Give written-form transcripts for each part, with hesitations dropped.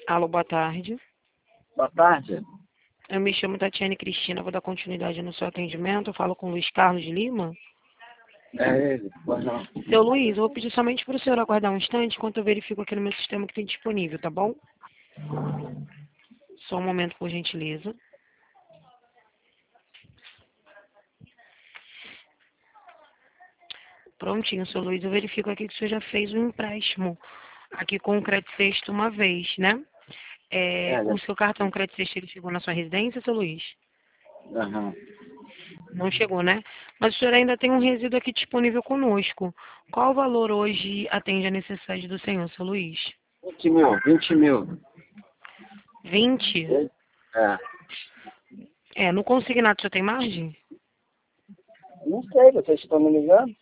Alô, boa tarde. Boa tarde. Eu me chamo Tatiane Cristina, vou dar continuidade no seu atendimento. Eu falo com o Luiz Carlos Lima. É ele, pois não. Seu Luiz, eu vou pedir somente para o senhor aguardar um instante enquanto eu verifico aqui no meu sistema que tem disponível, tá bom? Só um momento, por gentileza. Prontinho, seu Luiz, eu verifico aqui que o senhor já fez um empréstimo aqui com o Crédito Sexto uma vez, né? O seu cartão Crédito Sexto, ele chegou na sua residência, seu Luiz? Aham. Não chegou, né? Mas o senhor ainda tem um resíduo aqui disponível conosco. Qual o valor hoje atende a necessidade do senhor, seu Luiz? 20 mil. 20? No consignado o senhor tem margem? Não sei, vocês estão me ligando?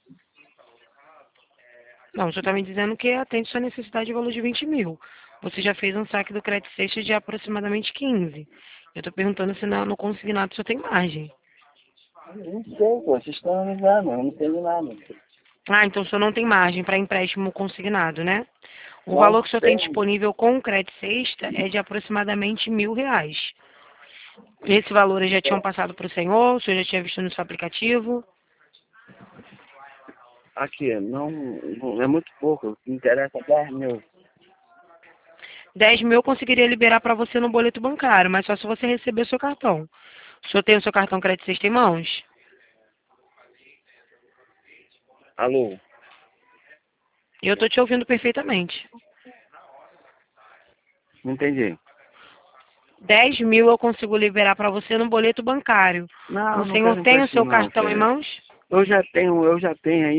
Não, o senhor está me dizendo que atende sua necessidade de valor de 20 mil. Você já fez um saque do crédito sexta de aproximadamente 15. Eu estou perguntando se no consignado o senhor tem margem. Não sei, vocês estão me ligando, eu não tenho nada. Ah, então o senhor não tem margem para empréstimo consignado, né? O Não valor que o senhor tem tenho. disponível com o crédito sexta é de aproximadamente R$ 1.000. Esse valor já tinham passado para o senhor já tinha visto no seu aplicativo? Aqui, não é muito pouco, o que interessa é 10 mil. 10 mil eu conseguiria liberar para você no boleto bancário, mas só se você receber o seu cartão. O senhor tem o seu cartão crédito sexta em mãos? Alô? Eu estou te ouvindo perfeitamente. Não entendi. 10 mil eu consigo liberar para você no boleto bancário. Não, O não senhor quero tem o seu empréstimo não, cartão em filha. mãos? Eu já tenho aí.